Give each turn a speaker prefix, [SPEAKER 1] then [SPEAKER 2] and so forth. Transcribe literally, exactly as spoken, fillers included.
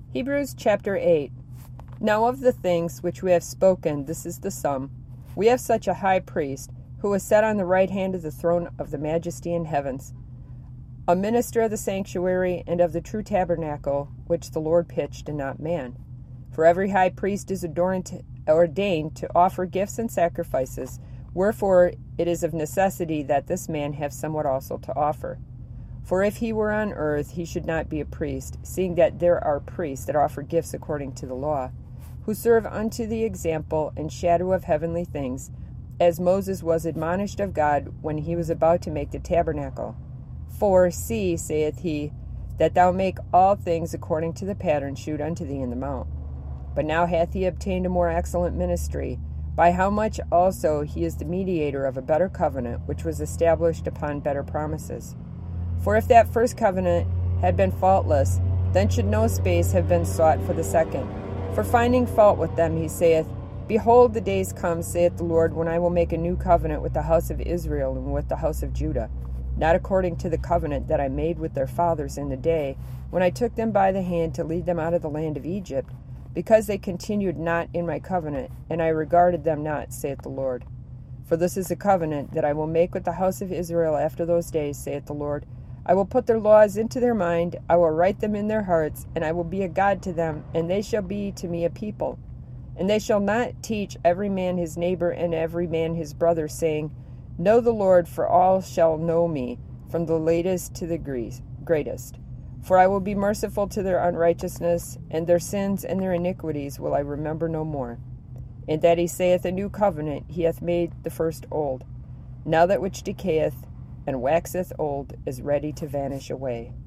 [SPEAKER 1] Hebrews chapter eight. Now of the things which we have spoken, this is the sum. We have such a high priest, who is set on the right hand of the throne of the majesty in heavens, a minister of the sanctuary and of the true tabernacle, which the Lord pitched and not man. For every high priest is ordained to offer gifts and sacrifices, wherefore it is of necessity that this man have somewhat also to offer. For if he were on earth, he should not be a priest, seeing that there are priests that offer gifts according to the law, who serve unto the example and shadow of heavenly things, as Moses was admonished of God when he was about to make the tabernacle. For, see, saith he, that thou make all things according to the pattern shewed unto thee in the mount. But now hath he obtained a more excellent ministry, by how much also he is the mediator of a better covenant, which was established upon better promises. For if that first covenant had been faultless, then should no space have been sought for the second. For finding fault with them, he saith, Behold, the days come, saith the Lord, when I will make a new covenant with the house of Israel and with the house of Judah, not according to the covenant that I made with their fathers in the day, when I took them by the hand to lead them out of the land of Egypt, because they continued not in my covenant, and I regarded them not, saith the Lord. For this is a covenant that I will make with the house of Israel after those days, saith the Lord. I will put their laws into their mind, I will write them in their hearts, and I will be a God to them, and they shall be to me a people. And they shall not teach every man his neighbor and every man his brother, saying, Know the Lord, for all shall know me, from the latest to the greatest. For I will be merciful to their unrighteousness, and their sins and their iniquities will I remember no more. And that he saith a new covenant, he hath made the first old. Now that which decayeth and waxeth old is ready to vanish away.